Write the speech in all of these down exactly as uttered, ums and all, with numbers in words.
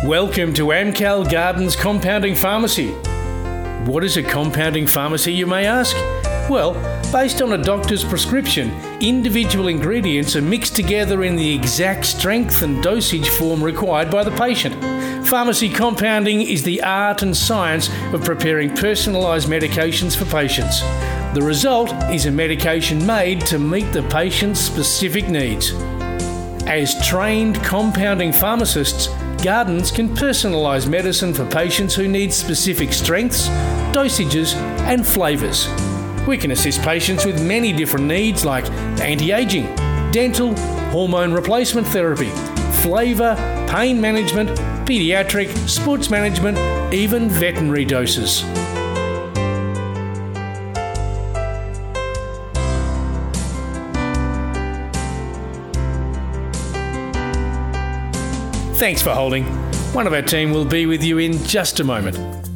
Welcome to Amcal Gardens Compounding Pharmacy. What is a compounding pharmacy, you may ask? Well, based on a doctor's prescription, individual ingredients are mixed together in the exact strength and dosage form required by the patient. Pharmacy compounding is the art and science of preparing personalised medications for patients. The result is a medication made to meet the patient's specific needs. As trained compounding pharmacists, Gardens can personalise medicine for patients who need specific strengths, dosages and flavours. We can assist patients with many different needs like anti-ageing, dental, hormone replacement therapy, flavour, pain management, paediatric, sports management, even veterinary doses. Thanks for holding. One of our team will be with you in just a moment.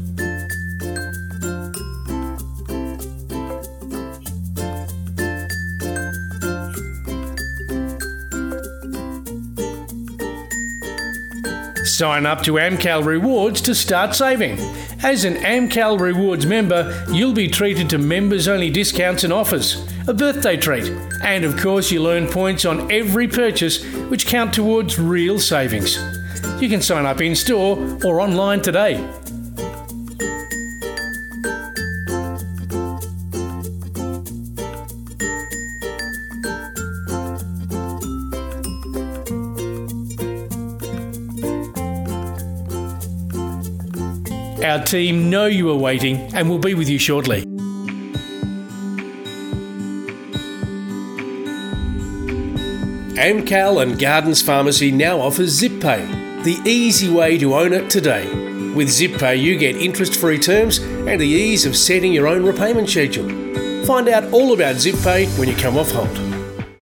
Sign up to Amcal Rewards to start saving. As an Amcal Rewards member, you'll be treated to members-only discounts and offers, a birthday treat, and of course you'll earn points on every purchase which count towards real savings. You can sign up in-store or online today. Our team know you are waiting and will be with you shortly. Amcal and Gardens Pharmacy now offers ZipPay, the easy way to own it today. With ZipPay, you get interest-free terms and the ease of setting your own repayment schedule. Find out all about ZipPay when you come off hold.